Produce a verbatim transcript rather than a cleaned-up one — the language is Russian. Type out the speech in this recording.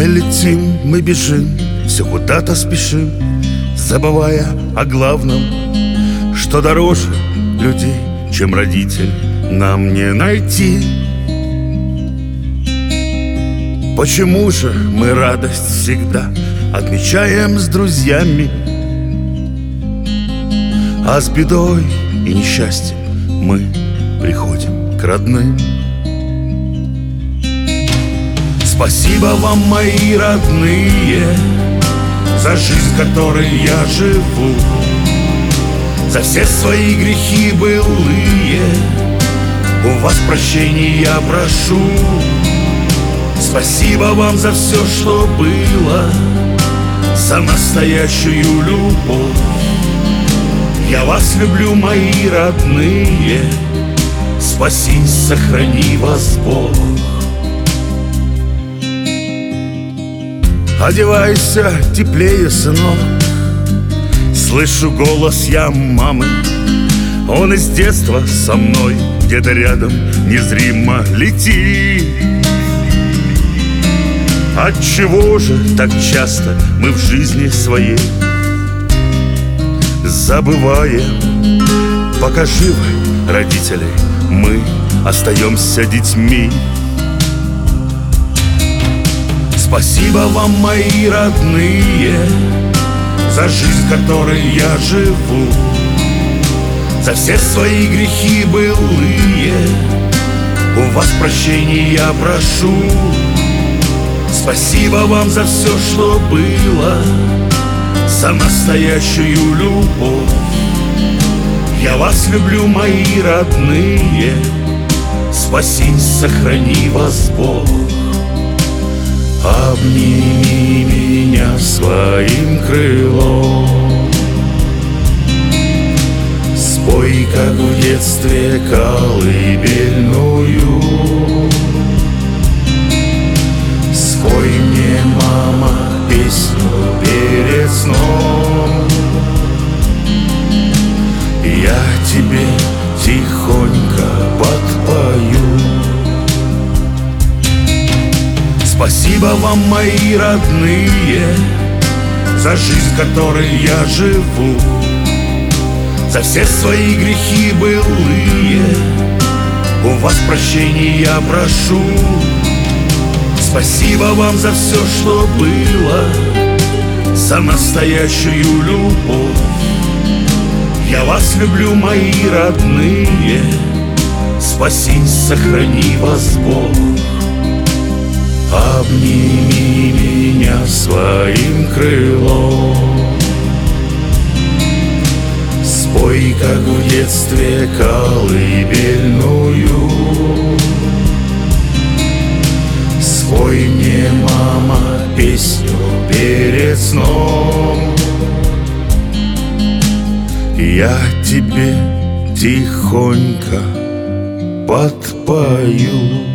Мы летим, мы бежим, все куда-то спешим, забывая о главном, что дороже людей, чем родитель, нам не найти. Почему же мы радость всегда отмечаем с друзьями, а с бедой и несчастьем мы приходим к родным? Спасибо вам, мои родные, за жизнь, которой я живу, за все свои грехи былые. У вас прощения я прошу. Спасибо вам за все, что было, за настоящую любовь. Я вас люблю, мои родные, спаси, сохрани вас Бог. Одевайся теплее, сынок, слышу голос я мамы. Он из детства со мной где-то рядом незримо летит. Отчего же так часто мы в жизни своей забываем? Пока живы родители, мы остаемся детьми. Спасибо вам, мои родные, за жизнь, которой я живу, за все свои грехи былые. У вас прощения я прошу. Спасибо вам за все, что было, за настоящую любовь. Я вас люблю, мои родные, спаси, сохрани вас Бог. Обними меня своим крылом, спой, как в детстве, колыбельную. Спой мне, мама, песню перед сном. Я тебе тихонько подпою. Спасибо вам, мои родные, за жизнь, которой я живу, за все свои грехи былые. У вас прощения я прошу. Спасибо вам за все, что было, за настоящую любовь. Я вас люблю, мои родные, спаси, сохрани вас Бог. Обними меня своим крылом, спой, как в детстве, колыбельную. Спой мне, мама, песню перед сном. Я тебе тихонько подпою.